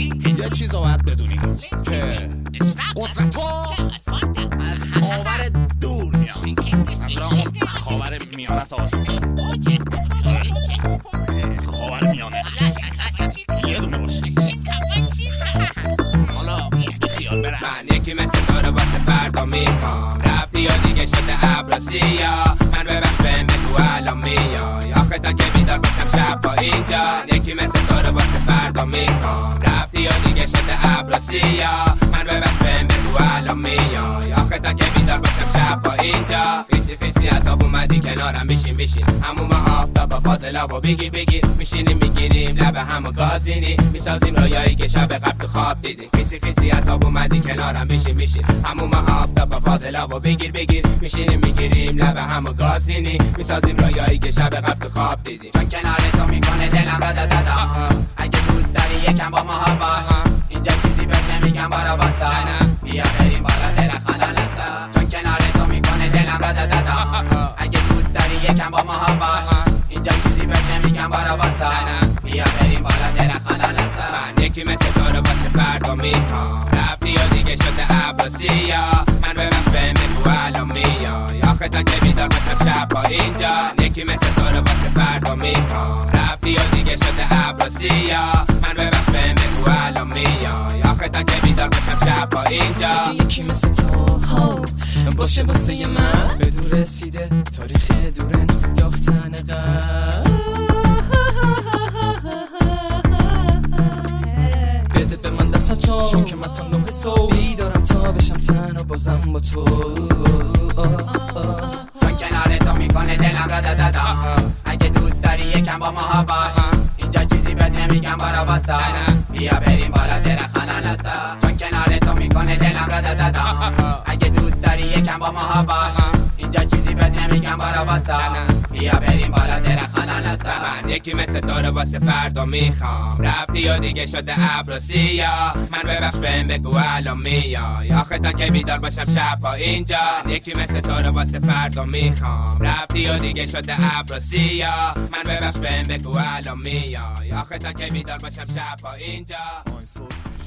یه چیز رو باید بدونی که قدرت از خاور دور میاد، از اون خاور میانه است. خاور میانه یه دونه باشه. حالا خیال برس. من یکی مثل تو رو واسه فردا میخوام، رفتی یا دیگه شده ابراسیا. من ببخش بهم تو الان میای، آخه تا که بیدار باشم شب با اینجا. یکی مثل تو رو واسه فردا میخوام، رفتی یا دیگه شده ابراسیا. من ببخش بهم تو الان میای، آخه تا که بیدار باشم شب با اینجا. فیسی از آب اومدی کنارم، بشین هموم آفتاب فاضلا و بگیر میشینیم میگیریم لب همو گازینی، میسازیم رویایی که شب قبل تو خواب دیدیم. فیسی از آب اومدی کنارم، بشین هموم آفتاب فاضلا و بگیر میشینیم میگیریم لب همو گازینی، میسازیم رویایی که شب قبل تو خواب دیدیم. چون کنار تو میکنه دلم را دادا، اگه دوست داری یکم با ما باش، اینجا چیزی بهت نمیگم بارا واسا، بیا بریم بالا درخانه نسا. چون کنار تو میکنه دلم را دادا، اگه دوست داری یکم با ما باش، اینجا چیزی بهت نمیگم بارا واسا، بیا بریم بالا درخانه نسا. من یکی مثل تو رو واسه فردا میخوام، رفتی یا دیگه شده ابراسیا. من ببخش بهم تو الان میای، آخه تا که بیدار باشم شب با اینجا. یکی مثل تو رو واسه فردا میخوام، رفتی یا دیگه شده ابراسیا. من ببخش بهم تو الان میای، آخه تا که بیدار باشم شب با اینجا. یکی مثل تو باشه واسه من، به دور رسیده تاریخ دورن داختن بده به من دستاتو، چون که من تا 9 صبح بیدارم تا بشم تنها بازم با تو. چون کنار تو میکنه دلم را دادا، اگه دوست داری یکم با ما باش، اینجا چیزی بهت نمیگم بارا واسا، بیا بریم بالا درخانه نسا. چون کنار تو میکنه دلم را دادا، اگه دوست داری یکم با ما باش، اینجا چیزی بهت نمیگم بارا واسا، بیا بریم بالا درخانه نسا. من یکی مثل تو رو واسه فردا میخوام، رفتی یا دیگه شده ابراسیا. من ببخش بهم بگو الان میای، آخه تا که بیدار باشم شب با اینجا. یکی مثل تو رو واسه فردا میخوام، رفتی یا دیگه شده ابراسیا. من ببخش بهم بگو الان میای، آخه تا که بیدار باشم شب با اینجا.